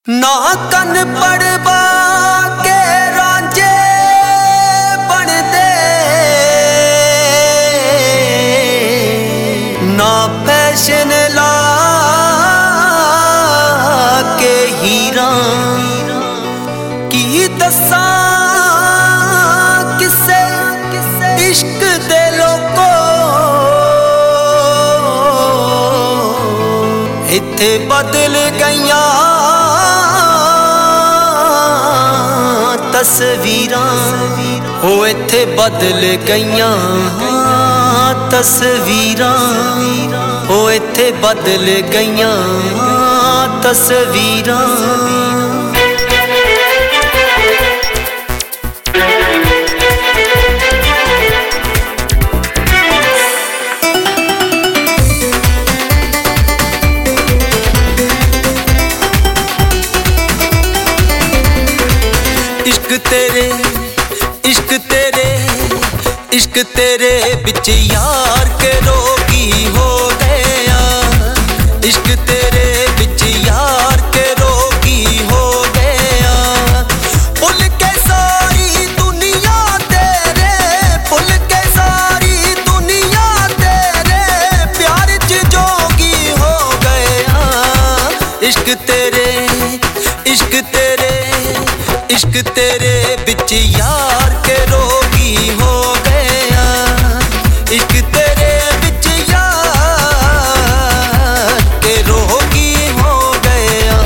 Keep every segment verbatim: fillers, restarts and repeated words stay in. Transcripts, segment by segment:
ना कन पड़वा के रांझे बनदे, ना फैशन ला के हीरा की दसा किसे इश्क दे लोको इत्थे बदल गईयां तस्वीरां, हो इत्थे बदल गईयां तस्वीरां, हो इत्थे बदल गईयां तस्वीरां। इश्क तेरे इश्क तेरे इश्क तेरे बिच यार के रोगी हो गया, इश्क तेरे बिच यार के रोगी हो गया। भुल के सारी दुनिया तेरे, भुल के सारी दुनिया तेरे प्यार च जोगी हो गया। इश्क तेरे इश्क तेरे इश्क तेरे बिच यार के रोगी हो गया, इश्क तेरे बिच यार के रोगी हो गया।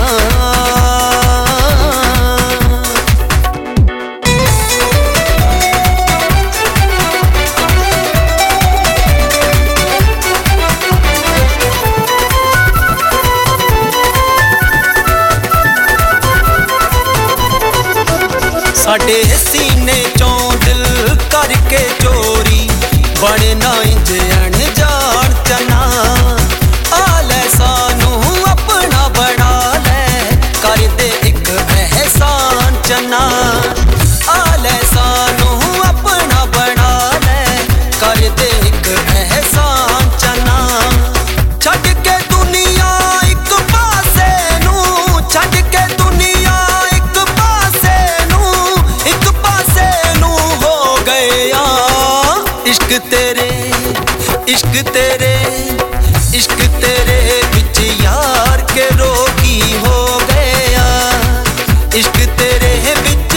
साडे सीने चों दिल करके चोरी बने ना इंज अनजान चना, आ ले सानू अपना बना ले कर दे एक एहसान चना, आ ले सानू अपना बना ले कर दे एक एहसान चना। छड़ के दुनिया एक पासे नू, छड़ के दुनिया एक पासे नू, एक पासे नू हो गया। इश्क तेरे इश्क तेरे इश्क तेरे बिच यार के रोगी हो गया, इश्क तेरे बिच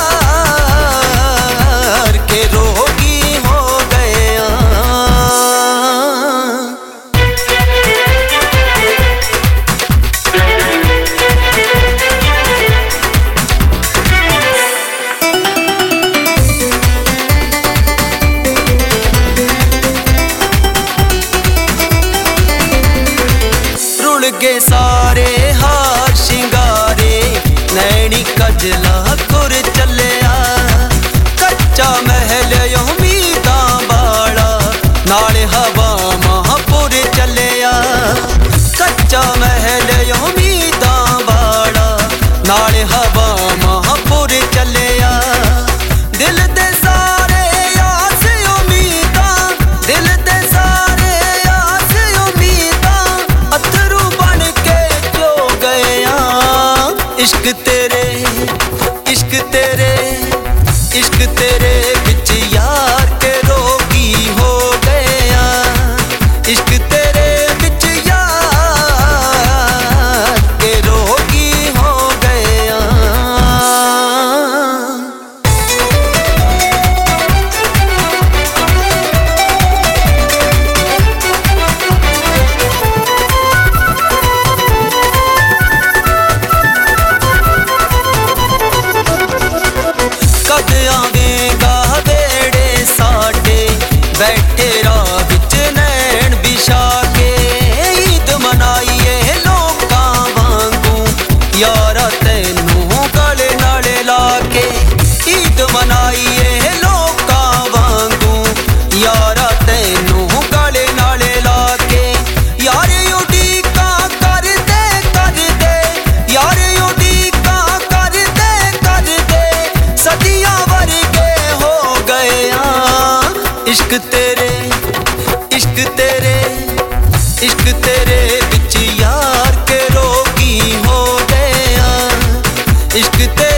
यार के रोगी हो गया। के सारे हार शिंगारे नैनी कजला खुर चलिया, कच्चा महल उम्मीदां वाला नाल हवा महापुर चलिया, कच्चा महल उम्मीदां वाला नाल हवा महापुर चलिया। दिल दे सारे आस उम्मीदां, दिल दे सारे आस उम्मीदां अथरू इश्क तेरे इश्क तेरे इश्क तेरे बिच यार के रोगी हो गया, इश्क तेरे बिच यार के रोगी हो गया। बैठे राह विच नैन बिछा के ईद मनाईए लोकां वांगू, यारा तैनू गले नाल ला के ईद मनाईए लोकां वांगू, यारा तैनू गले नाल ला के। यार उडीका कर दे कर दे, यार उडीका कर दे कर दे सदियां वर्गे हो गया। इश्क तेरे इश्क तेरे इश्क तेरे बिच यार के रोगी हो गया। इश्क ते